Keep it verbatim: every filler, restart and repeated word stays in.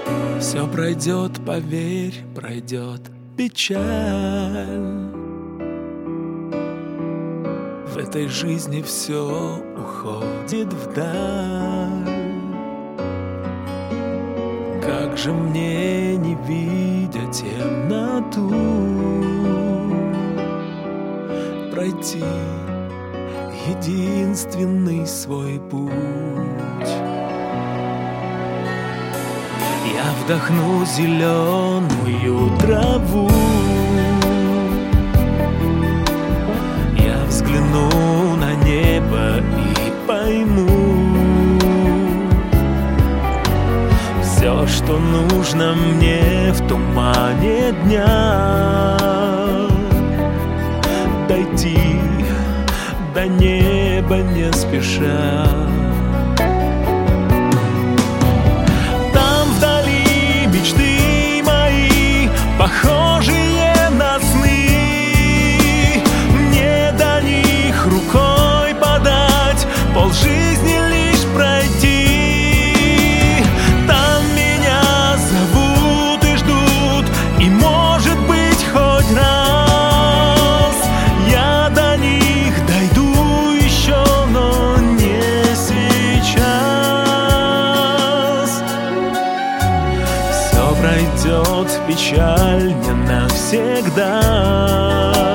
Все пройдет, поверь, пройдет печаль. В этой жизни все уходит вдаль. Как же мне не видя темноту пройти единственный свой путь? Я вдохну зеленую траву, я взгляну на небо и пойму все, что нужно мне в тумане дня. Дойти до неба не спеша. Там вдали мечты мои, похожие на сны. Мне до них рукой подать, полжизни лишь пройти. Там меня зовут и ждут, и может быть хоть раз я до них дойду еще, но не сейчас. Все пройдет, печаль не навсегда.